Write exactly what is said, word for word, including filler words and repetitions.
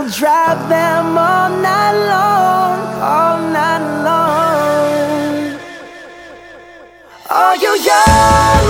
Drive them all night long, all night long. Are you young?